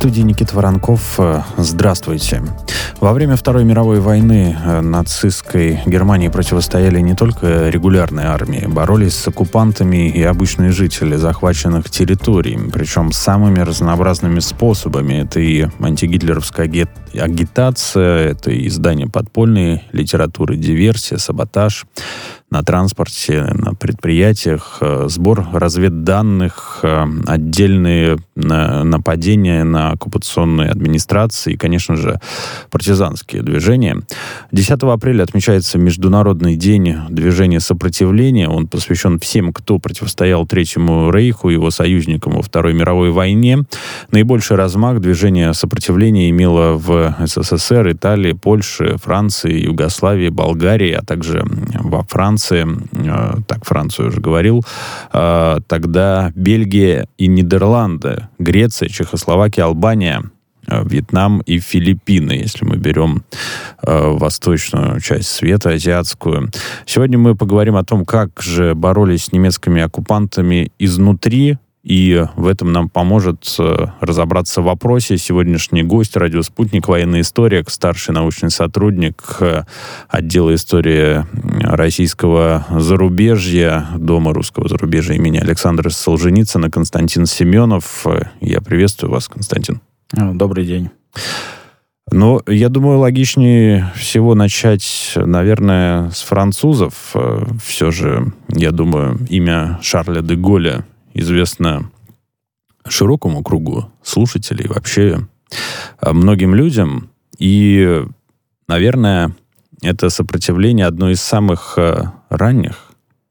студии Никита Воронков. Здравствуйте. Во время Второй мировой войны нацистской Германии противостояли не только регулярные армии, боролись с оккупантами и обычные жители захваченных территорий, причем самыми разнообразными способами. Это и антигитлеровская агитация, это и издание подпольной литературы, диверсия, саботаж на транспорте, на предприятиях, сбор разведданных, отдельные нападения на оккупационные администрации и, конечно же, партизанские движения. 10 апреля отмечается Международный день движения сопротивления. Он посвящен всем, кто противостоял Третьему Рейху и его союзникам во Второй мировой войне. Наибольший размах движения сопротивления имело в СССР, Италии, Польше, Франции, Югославии, Болгарии, а также во Франции, так, Францию уже говорил, тогда Бельгия и Нидерланды, Греция, Чехословакия, Албания, Вьетнам и Филиппины, если мы берем восточную часть света, азиатскую. Сегодня мы поговорим о том, как же боролись с немецкими оккупантами изнутри, и в этом нам поможет разобраться в вопросе сегодняшний гость, радио «Спутник», военный историк, старший научный сотрудник отдела истории российского зарубежья, Дома русского зарубежья имени Александра Солженицына, Константин Семенов. Я приветствую вас, Константин. Добрый день. Ну, я думаю, логичнее всего начать, наверное, с французов. Все же, я думаю, имя Шарля де Голля известно широкому кругу слушателей, вообще многим людям. И, наверное, это сопротивление одно из самых ранних.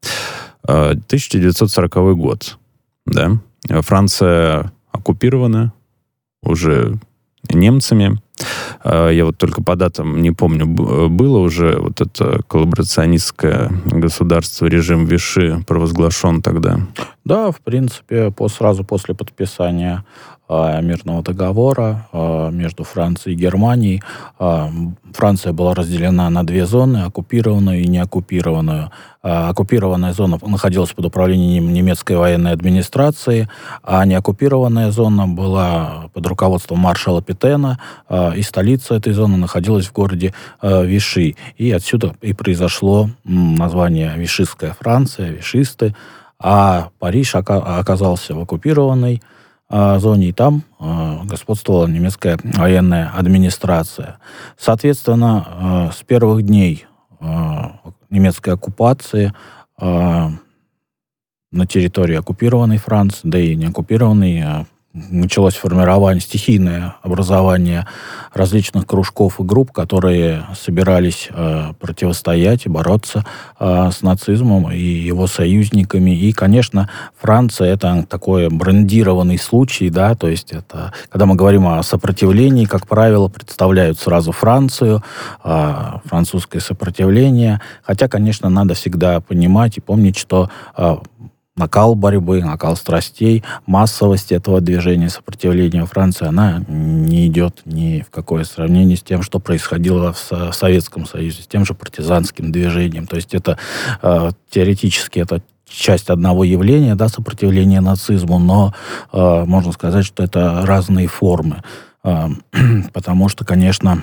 1940 год. Да? Франция оккупирована уже немцами. Я вот только по датам не помню, было уже вот это коллаборационистское государство, режим Виши провозглашен тогда? Да, в принципе, сразу после подписания мирного договора между Францией и Германией Франция была разделена на две зоны, оккупированную и неоккупированную. Оккупированная зона находилась под управлением немецкой военной администрации, а неоккупированная зона была под руководством маршала Петена, и столица этой зоны находилась в городе Виши. И отсюда и произошло название Вишистская Франция, вишисты, а Париж оказался в оккупированной зоне, и там господствовала немецкая военная администрация. Соответственно, с первых дней немецкой оккупации на территории оккупированной Франции, да и не оккупированной, началось формирование, стихийное образование различных кружков и групп, которые собирались противостоять и бороться с нацизмом и его союзниками. И, конечно, Франция — это такой брендированный случай, да, то есть это, когда мы говорим о сопротивлении, как правило, представляют сразу Францию, французское сопротивление. Хотя, конечно, надо всегда понимать и помнить, что накал борьбы, накал страстей, массовость этого движения сопротивления Франции, она не идет ни в какое сравнение с тем, что происходило в Советском Союзе, с тем же партизанским движением. То есть это теоретически это часть одного явления, да, сопротивления нацизму, но можно сказать, что это разные формы. Потому что, конечно,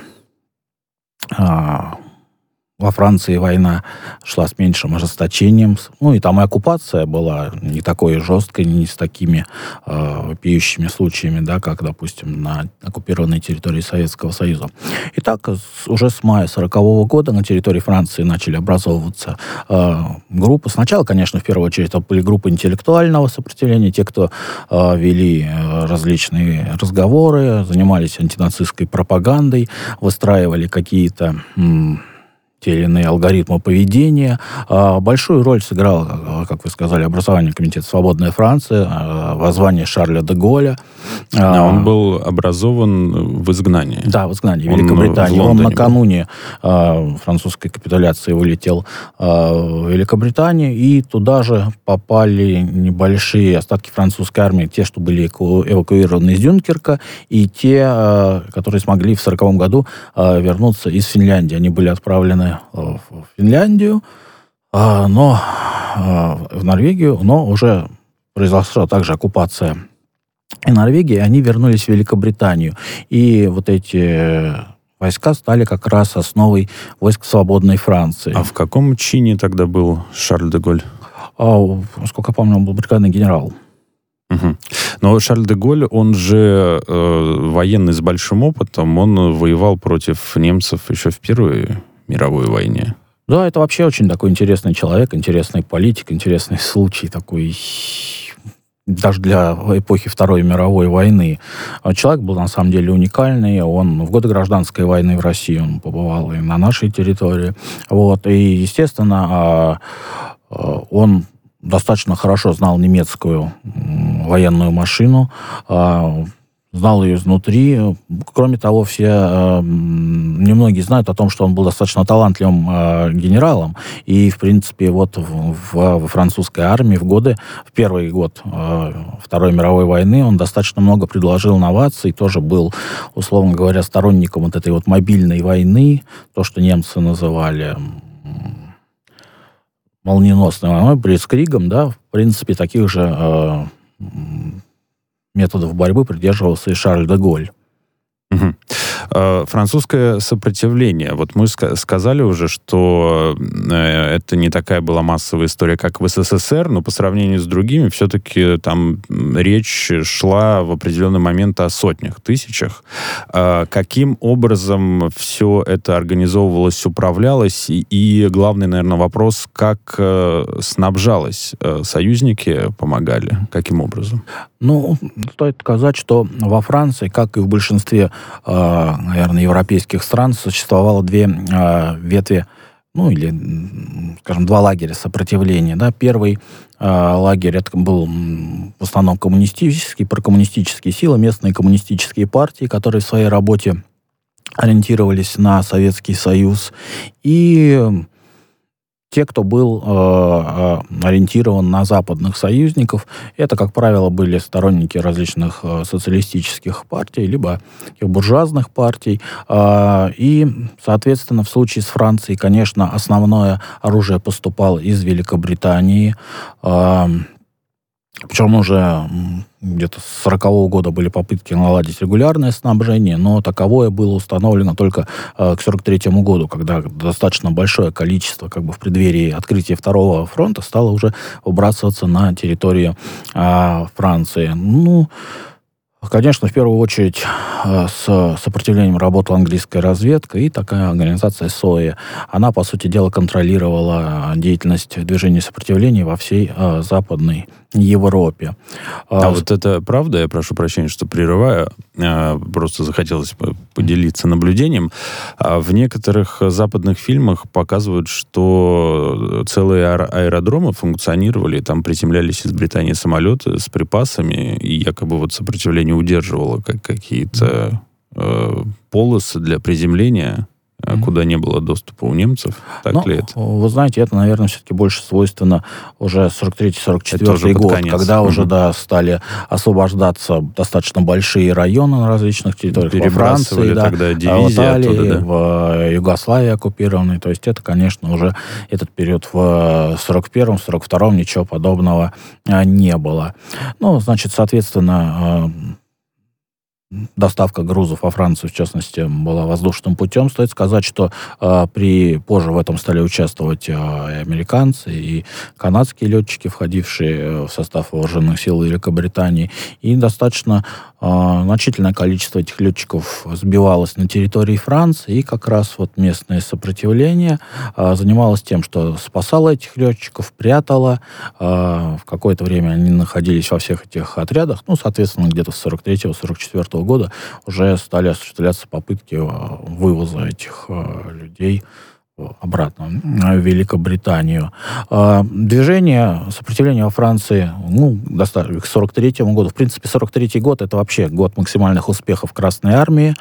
во Франции война шла с меньшим ожесточением. Ну, и там и оккупация была не такой жесткой, не с такими вопиющими случаями, да, как, допустим, на оккупированной территории Советского Союза. Итак, уже с мая 1940 года на территории Франции начали образовываться группы. Сначала, конечно, в первую очередь, это были группы интеллектуального сопротивления, те, кто вели различные разговоры, занимались антинацистской пропагандой, выстраивали какие-то те или иные алгоритмы поведения. Большую роль сыграл, как вы сказали, образование Комитета «Свободная Франция», воззвание Шарля де Голля. Он был образован в изгнании. Да, в изгнании в Великобритании. Он накануне французской капитуляции вылетел в Великобританию, и туда же попали небольшие остатки французской армии, те, что были эвакуированы из Дюнкерка, и те, которые смогли в 1940 году вернуться из Финляндии. Они были отправлены в Финляндию, в Норвегию, но уже произошла также оккупация и Норвегии, они вернулись в Великобританию. И вот эти войска стали как раз основой войск свободной Франции. А в каком чине тогда был Шарль де Голль? Насколько я помню, он был бригадный генерал. Угу. Но Шарль де Голль, он же военный с большим опытом, он воевал против немцев еще в Первой мировой войне. Да, это вообще очень такой интересный человек, интересный политик, интересный случай такой, даже для эпохи Второй мировой войны. Человек был на самом деле уникальный. Он в годы гражданской войны в России он побывал и на нашей территории. Вот. И, естественно, он достаточно хорошо знал немецкую военную машину, знал ее изнутри. Кроме того, немногие знают о том, что он был достаточно талантливым генералом. И, в принципе, вот во французской армии в первый год Второй мировой войны он достаточно много предложил новаций, тоже был, условно говоря, сторонником вот этой вот мобильной войны, то, что немцы называли молниеносной войной, блицкригом, да, в принципе, таких же методов борьбы придерживался и Шарль де Голль. Угу. Французское сопротивление. Вот мы сказали уже, что это не такая была массовая история, как в СССР, но по сравнению с другими все-таки там речь шла в определенный момент о сотнях, тысячах. Каким образом все это организовывалось, управлялось? И главный, наверное, вопрос, как снабжалось? Союзники помогали? Каким образом? Ну, стоит сказать, что во Франции, как и в большинстве, наверное, европейских стран, существовало две ветви, ну, или, скажем, два лагеря сопротивления. Да. Первый лагерь, это был в основном коммунистический, прокоммунистические силы, местные коммунистические партии, которые в своей работе ориентировались на Советский Союз. И те, кто был ориентирован на западных союзников, это, как правило, были сторонники различных социалистических партий, либо буржуазных партий. И, соответственно, в случае с Францией, конечно, основное оружие поступало из Великобритании. Причем уже где-то с 40-го года были попытки наладить регулярное снабжение, но таковое было установлено только к 43-му году, когда достаточно большое количество, как бы в преддверии открытия Второго фронта, стало уже выбрасываться на территорию Франции. Ну, конечно, в первую очередь с сопротивлением работала английская разведка и такая организация СОИ. Она, по сути дела, контролировала деятельность движения сопротивления во всей Западной Европе. Вот это правда, я прошу прощения, что прерываю, просто захотелось поделиться наблюдением. В некоторых западных фильмах показывают, что целые аэродромы функционировали, там приземлялись из Британии самолеты с припасами, и якобы вот сопротивление удерживало какие-то полосы для приземления, куда не было доступа у немцев. Так ли это? Вы знаете, это, наверное, все-таки больше свойственно уже 43-44 год, когда уже стали освобождаться достаточно большие районы на различных территориях. Во Франции, тогда дивизии в Италии, оттуда, в Югославии оккупированной. То есть это, конечно, уже этот период в 41-м, 42-м ничего подобного не было. Ну, значит, соответственно, доставка грузов во Францию, в частности, была воздушным путем. Стоит сказать, что позже в этом стали участвовать и американцы, и канадские летчики, входившие в состав вооруженных сил Великобритании. И достаточно значительное количество этих летчиков сбивалось на территории Франции, и как раз вот местное сопротивление занималось тем, что спасало этих летчиков, прятало. В какое-то время они находились во всех этих отрядах. Ну, соответственно, где-то с 43-44 года уже стали осуществляться попытки вывоза этих людей обратно в Великобританию. Движение сопротивления во Франции, к 43-му году. В принципе, 43-й год — это вообще год максимальных успехов Красной Армии,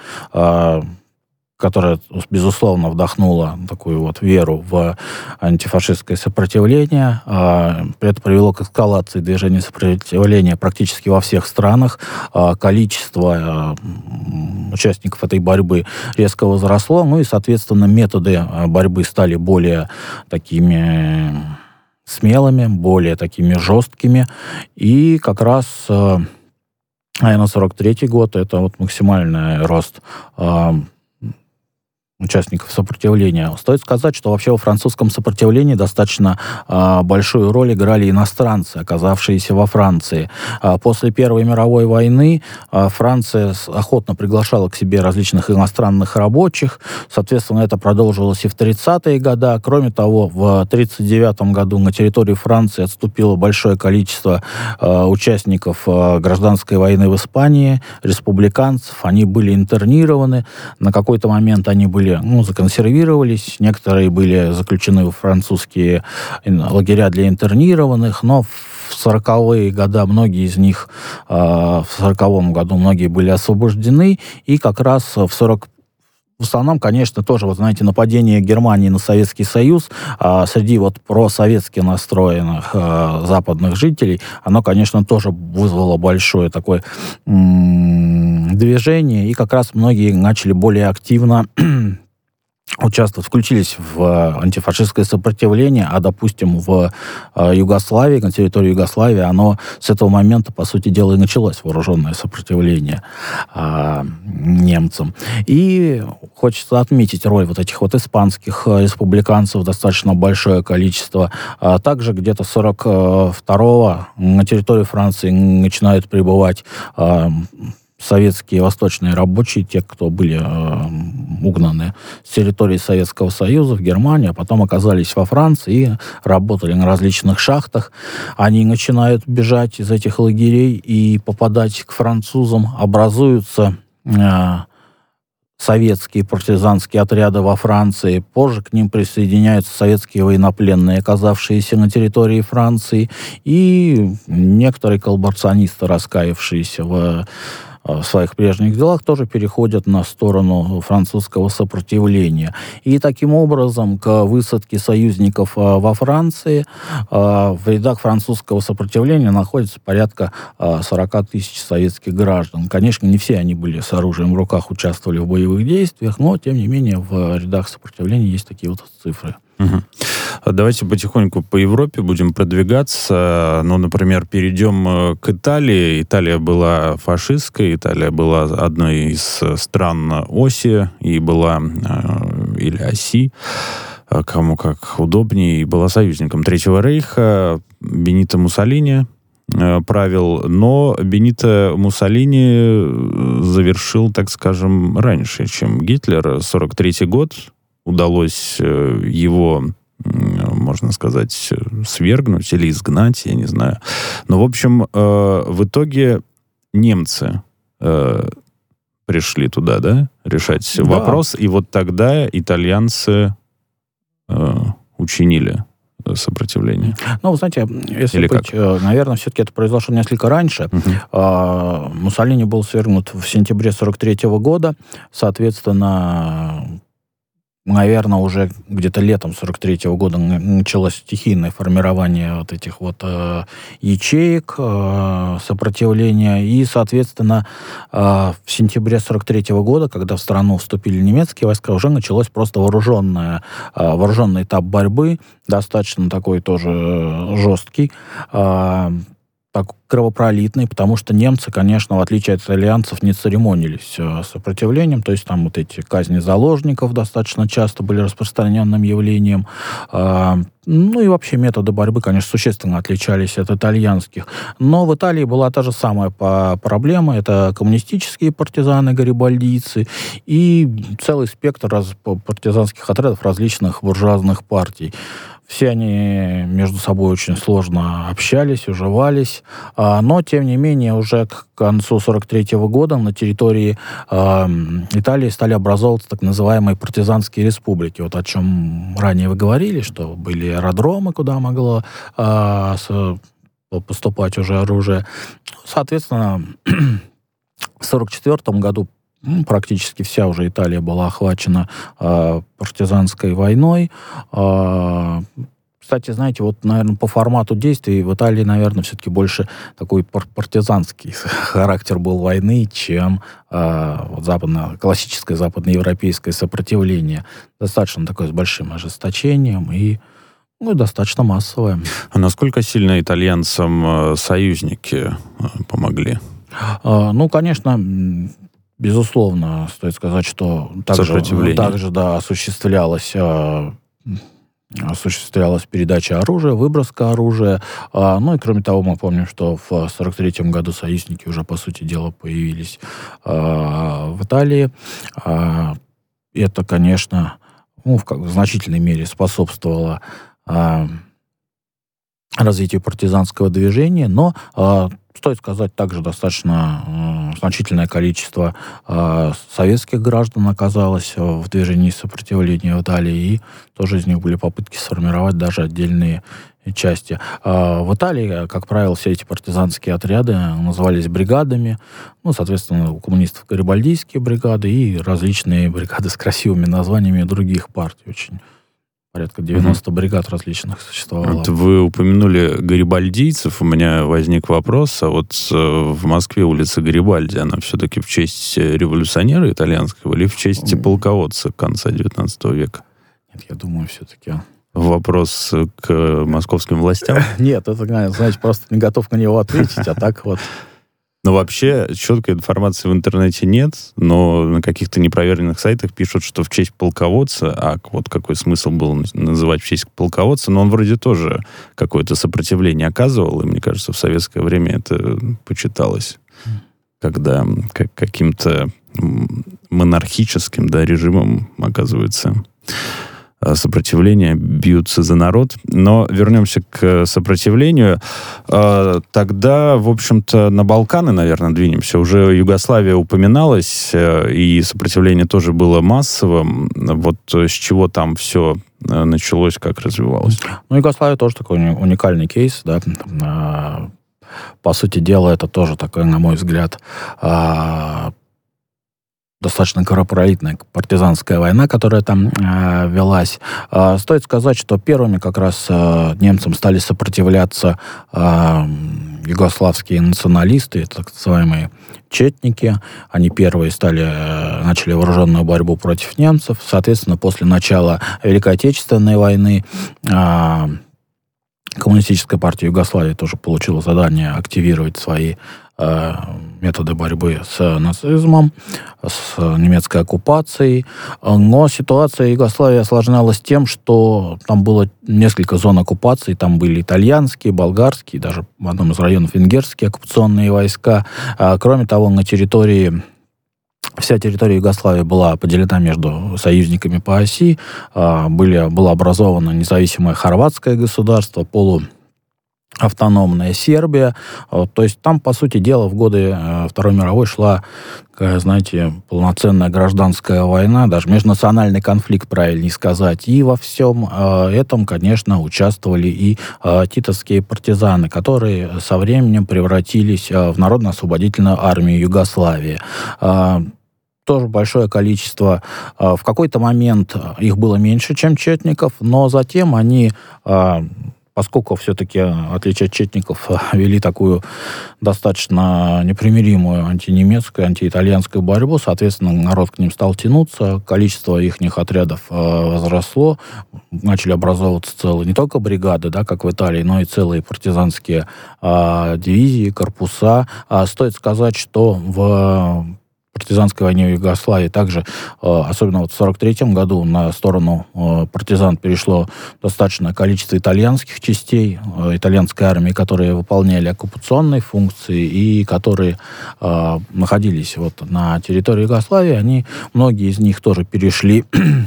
которая, безусловно, вдохнула такую вот веру в антифашистское сопротивление. Это привело к эскалации движения сопротивления практически во всех странах. Количество участников этой борьбы резко возросло, ну и, соответственно, методы борьбы стали более такими смелыми, более такими жесткими. И как раз А на 43-й год это вот максимальный рост участников сопротивления. Стоит сказать, что вообще во французском сопротивлении достаточно большую роль играли иностранцы, оказавшиеся во Франции. После Первой мировой войны Франция охотно приглашала к себе различных иностранных рабочих. Соответственно, это продолжилось и в 30-е годы. Кроме того, в 1939 году на территории Франции отступило большое количество участников гражданской войны в Испании, республиканцев. Они были интернированы. На какой-то момент они были законсервировались, некоторые были заключены в французские лагеря для интернированных, но в 40-е годы многие из них, в 40-м году многие были освобождены, и как раз в основном, конечно, тоже, вот знаете, нападение Германии на Советский Союз среди вот просоветски настроенных западных жителей, оно, конечно, тоже вызвало большое такое движение, и как раз многие начали более активно участвовать, включились в антифашистское сопротивление, а, допустим, в Югославии, на территории Югославии, оно с этого момента, по сути дела, и началось вооруженное сопротивление немцам. И хочется отметить роль вот этих вот испанских республиканцев, достаточно большое количество. Также где-то 42-го на территории Франции начинают прибывать советские восточные рабочие, те, кто были угнаны с территории Советского Союза в Германию, а потом оказались во Франции и работали на различных шахтах. Они начинают бежать из этих лагерей и попадать к французам. Образуются советские партизанские отряды во Франции. Позже к ним присоединяются советские военнопленные, оказавшиеся на территории Франции, и некоторые коллаборационисты, раскаявшиеся в своих прежних делах, тоже переходят на сторону французского сопротивления. И таким образом к высадке союзников во Франции в рядах французского сопротивления находится порядка 40 тысяч советских граждан. Конечно, не все они были с оружием в руках, участвовали в боевых действиях, но, тем не менее, в рядах сопротивления есть такие вот цифры. Угу. Давайте потихоньку по Европе будем продвигаться. Ну, например, перейдем к Италии. Италия была фашистской, Италия была одной из стран оси, и была, или оси, кому как удобнее, и была союзником Третьего Рейха. Бенито Муссолини правил, но Бенито Муссолини завершил, так скажем, раньше, чем Гитлер. 43-й год. Удалось его, можно сказать, свергнуть или изгнать, я не знаю. Но, в общем, в итоге немцы пришли туда, да, решать вопрос, и вот тогда итальянцы учинили сопротивление. Ну, вы знаете, если быть, наверное, все-таки это произошло несколько раньше. Муссолини был свергнут в сентябре 43-го года, соответственно, наверное, уже где-то летом 43-го года началось стихийное формирование вот этих вот ячеек сопротивления. И, соответственно, в сентябре 43-го года, когда в страну вступили немецкие войска, уже началось просто вооруженный этап борьбы, достаточно такой тоже жесткий, так кровопролитный, потому что немцы, конечно, в отличие от итальянцев, не церемонились с сопротивлением, то есть там вот эти казни заложников достаточно часто были распространенным явлением. Ну и вообще методы борьбы, конечно, существенно отличались от итальянских. Но в Италии была та же самая проблема. Это коммунистические партизаны, гарибальдийцы и целый спектр партизанских отрядов различных буржуазных партий. Все они между собой очень сложно общались, уживались, но, тем не менее, уже к концу 43-го года на территории Италии стали образовываться так называемые партизанские республики. Вот о чем ранее вы говорили, что были аэродромы, куда могло поступать уже оружие. Соответственно, в 44-м году практически вся уже Италия была охвачена партизанской войной. Кстати, знаете, вот, наверное, по формату действий в Италии, наверное, все-таки больше такой партизанский характер был войны, чем классическое западноевропейское сопротивление. Достаточно такое с большим ожесточением и достаточно массовое. А насколько сильно итальянцам союзники помогли? Конечно, безусловно, стоит сказать, что также да, осуществлялась передача оружия, выброска оружия. И кроме того, мы помним, что в 1943 году союзники уже, по сути дела, появились в Италии. Это, конечно, в значительной мере способствовало развитию партизанского движения, но стоит сказать, также достаточно значительное количество советских граждан оказалось в движении сопротивления в Италии, и тоже из них были попытки сформировать даже отдельные части. В Италии, как правило, все эти партизанские отряды назывались бригадами. Соответственно, у коммунистов гарибальдийские бригады и различные бригады с красивыми названиями других партий. Очень порядка 90 бригад различных существовало. Вот вы упомянули гарибальдийцев, у меня возник вопрос, в Москве улица Гарибальди, она все-таки в честь революционера итальянского или в честь полководца конца 19 века? Нет, я думаю, все-таки... Вопрос к московским властям? Нет, это, знаете, просто не готов на него ответить, а так вот... Вообще, четкой информации в интернете нет, но на каких-то непроверенных сайтах пишут, что в честь полководца, какой смысл был называть в честь полководца, но он вроде тоже какое-то сопротивление оказывал, и, мне кажется, в советское время это почиталось, когда каким-то монархическим режимом, оказывается, сопротивление, бьются за народ. Но вернемся к сопротивлению. Тогда, в общем-то, на Балканы, наверное, двинемся. Уже Югославия упоминалась, и сопротивление тоже было массовым. Вот с чего там все началось, как развивалось? Югославия тоже такой уникальный кейс, да. По сути дела, это тоже такой, на мой взгляд, достаточно кровопролитная партизанская война, которая там велась. Стоит сказать, что первыми как раз немцам стали сопротивляться югославские националисты, так называемые четники. Они первые начали вооруженную борьбу против немцев. Соответственно, после начала Великой Отечественной войны Коммунистическая партия Югославии тоже получила задание активировать свои методы борьбы с нацизмом, с немецкой оккупацией. Но ситуация в Югославии осложнялась тем, что там было несколько зон оккупации. Там были итальянские, болгарские, даже в одном из районов венгерские оккупационные войска. Кроме того, вся территория Югославии была поделена между союзниками по оси. Было образовано независимое хорватское государство, полуавтономная Сербия. То есть там, по сути дела, в годы Второй мировой шла, знаете, полноценная гражданская война, даже межнациональный конфликт, правильнее сказать. И во всем этом, конечно, участвовали и титовские партизаны, которые со временем превратились в Народно-освободительную армию Югославии. Тоже большое количество. В какой-то момент их было меньше, чем четников, но затем они, поскольку все-таки, в отличие от четников, вели такую достаточно непримиримую антинемецкую, антиитальянскую борьбу, соответственно, народ к ним стал тянуться, количество их отрядов возросло, начали образовываться целые, не только бригады, да, как в Италии, но и целые партизанские дивизии, корпуса. Стоит сказать, что в партизанской войне в Югославии также, особенно в 1943 году, на сторону партизан перешло достаточное количество итальянских частей, итальянской армии, которые выполняли оккупационные функции и которые находились на территории Югославии. Многие из них тоже перешли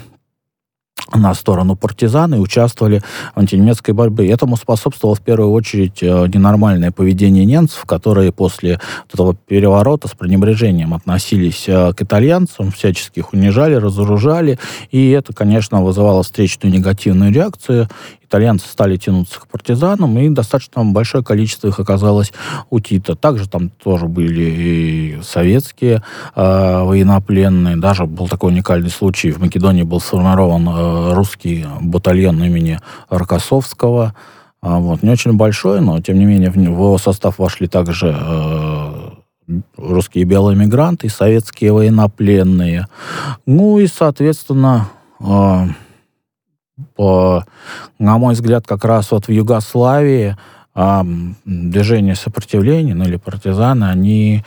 на сторону партизан и участвовали в антинемецкой борьбе. Этому способствовало в первую очередь ненормальное поведение немцев, которые после этого переворота с пренебрежением относились к итальянцам, всячески их унижали, разоружали, и это, конечно, вызывало встречную негативную реакцию. Итальянцы стали тянуться к партизанам, и достаточно большое количество их оказалось у Тита. Также там тоже были и советские военнопленные. Даже был такой уникальный случай. В Македонии был сформирован русский батальон имени Рокоссовского. Не очень большой, но, тем не менее, в его состав вошли также русские белые мигранты, советские военнопленные. И, соответственно, на мой взгляд, как раз в Югославии движение сопротивления, ну или партизаны, они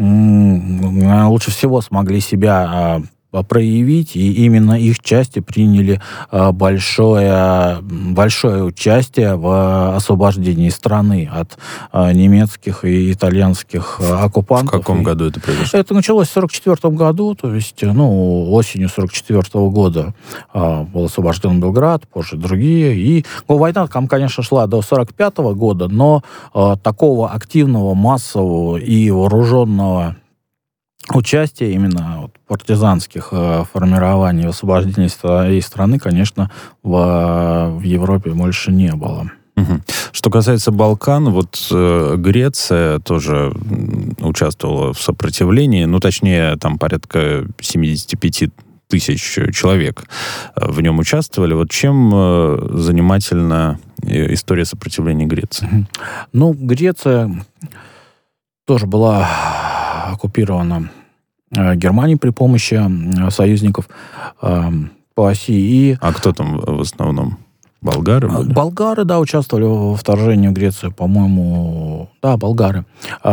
лучше всего смогли себя проявить, и именно их части приняли большое участие в освобождении страны от немецких и итальянских оккупантов. В каком году это произошло? Это началось в 1944 году, то есть осенью 1944 года был освобожден Белград, позже другие. И война там, конечно, шла до 1945 года, но такого активного, массового и вооруженного участие именно партизанских формирований в освобождении своей страны, конечно, в Европе больше не было. Что касается Балкан, Греция тоже участвовала в сопротивлении, точнее, там порядка 75 тысяч человек в нем участвовали. Чем занимательна история сопротивления Греции? Греция тоже была оккупирована Германией при помощи союзников по оси. А кто там в основном? Болгары были? Болгары, да, участвовали во вторжении в Грецию, по-моему. Да, болгары.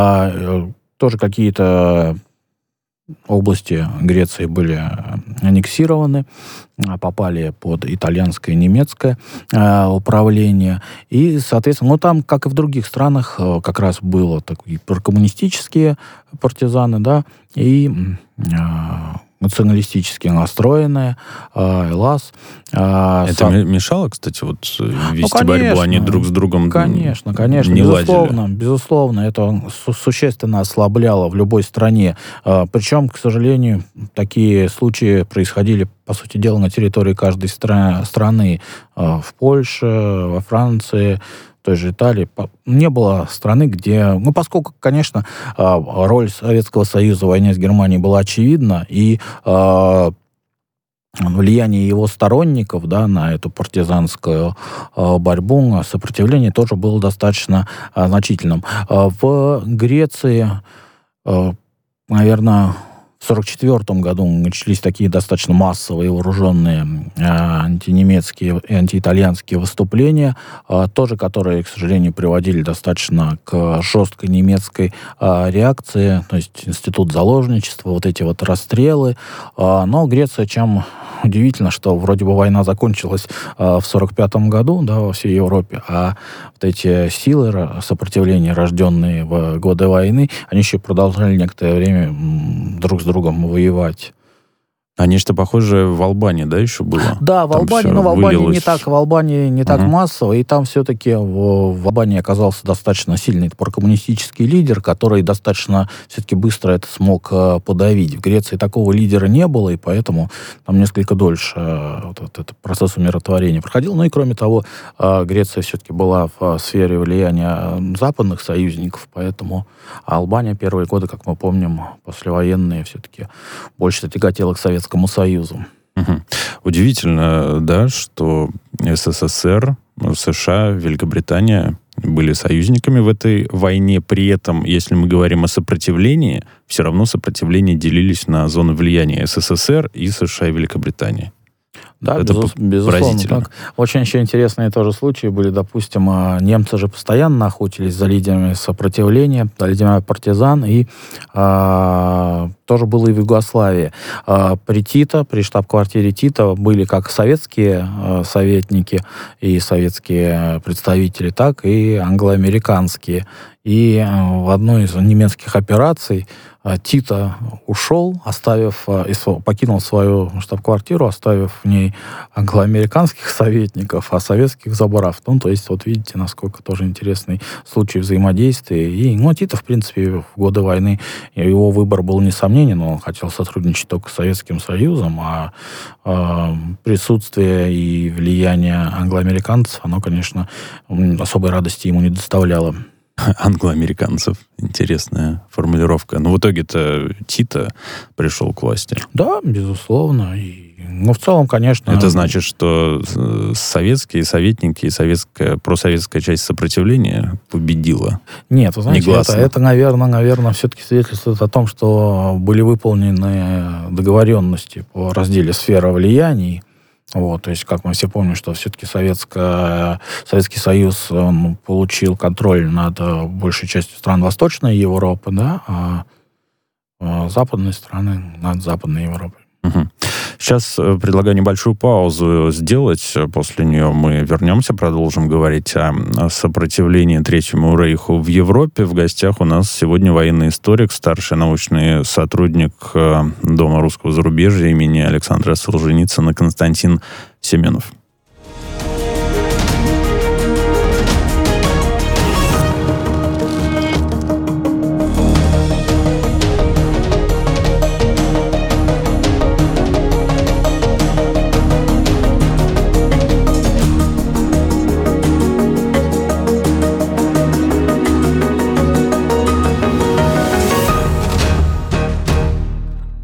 Тоже какие-то области Греции были аннексированы, попали под итальянское и немецкое управление. И, соответственно, там, как и в других странах, как раз было такие прокоммунистические партизаны, да, и националистически настроенные, ЛАС. Это мешало, кстати, вести борьбу? Они друг с другом конечно, не ладили? Безусловно, это существенно ослабляло в любой стране. Причем, к сожалению, такие случаи происходили, по сути дела, на территории каждой страны. В Польше, во Франции, той же Италии. Не было страны, где... поскольку, конечно, роль Советского Союза в войне с Германией была очевидна, и влияние его сторонников, да, на эту партизанскую борьбу, сопротивление тоже было достаточно значительным. В Греции, наверное, в 1944 году начались такие достаточно массовые вооруженные антинемецкие и антиитальянские выступления, тоже которые, к сожалению, приводили достаточно к жесткой немецкой реакции, то есть институт заложничества, эти расстрелы. Но Греция, чем удивительно, что вроде бы война закончилась в 1945 году, да, во всей Европе, а эти силы сопротивления, рожденные в годы войны, они еще продолжали некоторое время друг с другом воевать. Они что, похоже, в Албании, да, еще было? Да, в Албании, но в Албании не так массово, и там все-таки в Албании оказался достаточно сильный прокоммунистический лидер, который достаточно все-таки быстро это смог подавить. В Греции такого лидера не было, и поэтому там несколько дольше этот процесс умиротворения проходил. И кроме того, Греция все-таки была в сфере влияния западных союзников, поэтому Албания первые годы, как мы помним, послевоенные, все-таки больше тяготела к Советскому Союзу. Удивительно, да, что СССР, США, Великобритания были союзниками в этой войне. При этом, если мы говорим о сопротивлении, все равно сопротивление делились на зоны влияния СССР и США и Великобритании. Да, это безусловно так. Очень еще интересные тоже случаи были. Допустим, немцы же постоянно охотились за лидерами сопротивления, за лидерами партизан, и тоже было и в Югославии. При штаб-квартире Тита были как советские советники и советские представители, так и англо-американские. И в одной из немецких операций Тита ушел, покинул свою штаб-квартиру, оставив в ней англо-американских советников, а советских забрав. То есть, видите, насколько тоже интересный случай взаимодействия. И, Тита, в принципе, в годы войны, его выбор был несомненен, он хотел сотрудничать только с Советским Союзом, а присутствие и влияние англо-американцев, оно, конечно, особой радости ему не доставляло. Англо-американцев. Интересная формулировка. Но в итоге-то Тита пришел к власти. Да, безусловно. В целом, конечно... Это значит, что советские советники и просоветская часть сопротивления победила? Нет, вы знаете, это, наверное, все-таки свидетельствует о том, что были выполнены договоренности по разделе сферы влияний. Вот, то есть, как мы все помним, что все-таки Советский Союз он получил контроль над большей частью стран Восточной Европы, да, западные страны над Западной Европой. Мгм. Сейчас предлагаю небольшую паузу сделать. После нее мы вернемся, продолжим говорить о сопротивлении Третьему Рейху в Европе. В гостях у нас сегодня военный историк, старший научный сотрудник Дома русского зарубежья имени Александра Солженицына Константин Семенов.